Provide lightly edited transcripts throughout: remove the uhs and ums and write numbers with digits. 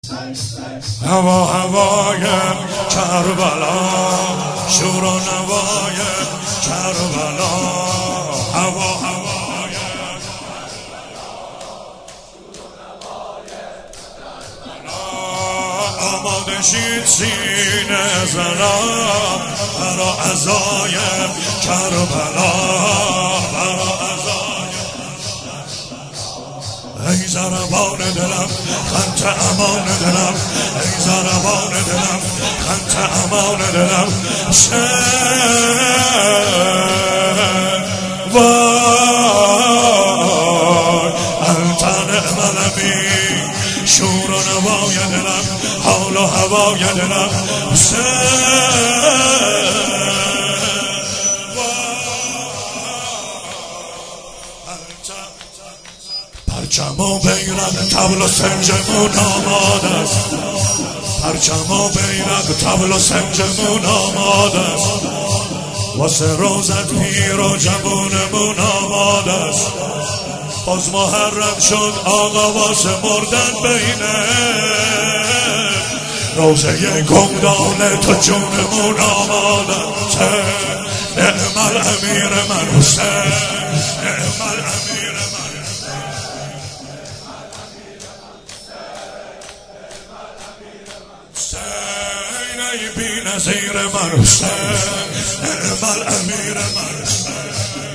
هوا هوای کربلا، شور و نوای کربلا، هوا هوای آماده شید سینه زنم برا عزای کربلا، برا ای ضربان دلم خنت امان دلم، ای ضربان دلم خنت امان دلم، وای انت نعم الامین، شور و نوای دلم، حال و هوای دلم، پرچم و بیرق طبل و سنجمون آماده است، پرچم و بیرق طبل و سنجمون آماده است، واسه روزت پیر و جوونمون آماده است، باز محرم شد آقا واسه مردن بینه، روزه گمدان تو جونمون آماده است، نعم الامیر من حسین، نعم الامیر من ای بی نظیر من حسین، نعم الامیر من حسین،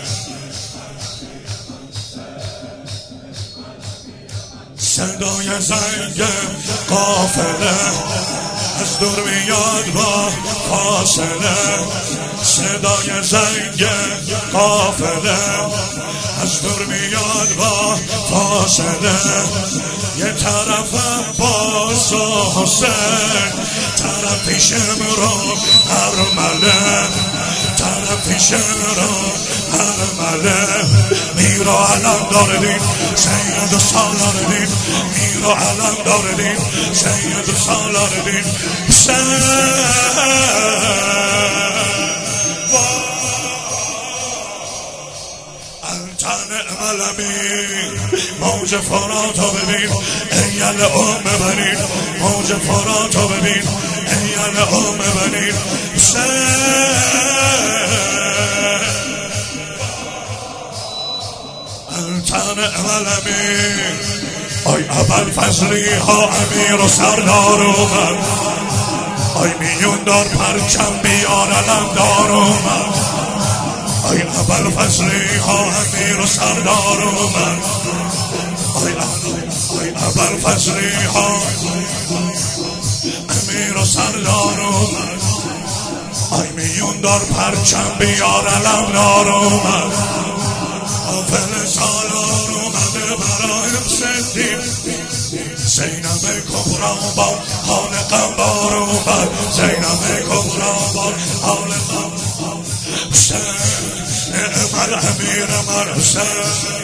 صدای زنگ قافله از دور میاد با فاصله، صدای زنگ قافله از دور میاد با فاصله، یه طرفم باز و حسین، طرفیشم رو ارمله، طرفیشم رو ارمله، میرا علم داره دین سید و سالار دین، میرا علم داره دین سید و سالار دین، انت نعم الامین، موج فراتو ببین ایل ام بنین، موج فراتو ببین ایل ام بنین، انت نعم الامین، آی ابوالفضلی ها امیر و سردار اومد، آی میون دار پرچم بیار علم دار اومد، آی ابوالفضلی ها امیر و سردار اومد، آی ابوالفضلی ها امیر و سردار اومد، آی میون دار پرچم بیار علم دار اومد، حافل سالار اومده برایم سندیم، زینب کبرا با حال قنبار اومد، زینب کبرا با حال قنبار، حسین نعم الامیر من حسین،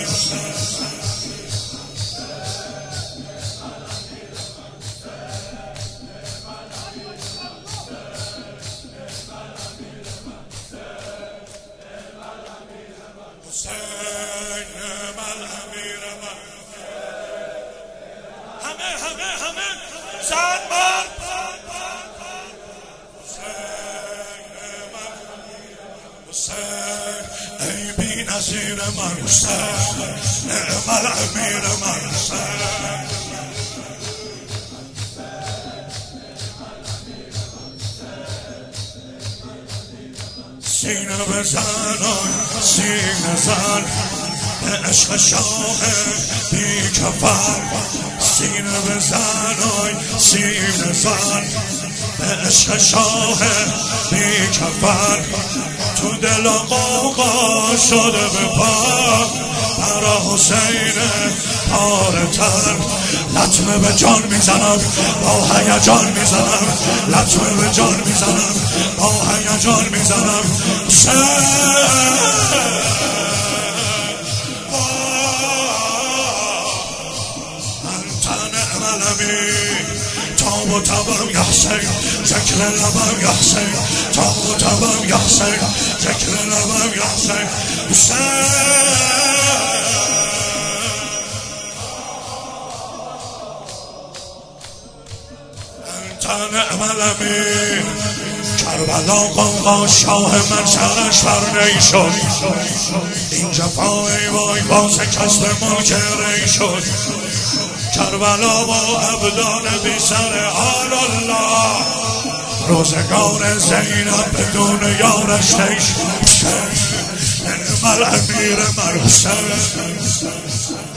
همه زن مرد حسین، ای بی نظیر من حسین، نعم الامیر من حسین، سینه بزن سینه زن به عشق شاه بی کفن، سینه بزن سینه زن به عشق شاه بی کفن، تو دل قوقا شده به پا برا حسین پاره تن، لطمه به جان میزنم با هیجان میزنم، لطمه به جان میزنم با هیجان میزنم، تاب و تبم یا حسین، ذکر لبم یا حسین، تاب و تبم یا حسین، ذکر لبم یا حسین، حسین. نعم الامیر. کربلا قوقا شاه من سرش فرنی شد، این جفای وای باز کسب ملک ری شد. کربلا با ابدان بی سر آل الله، روزگار زینب بدون یارش نیش. نعم الامیر من حسین.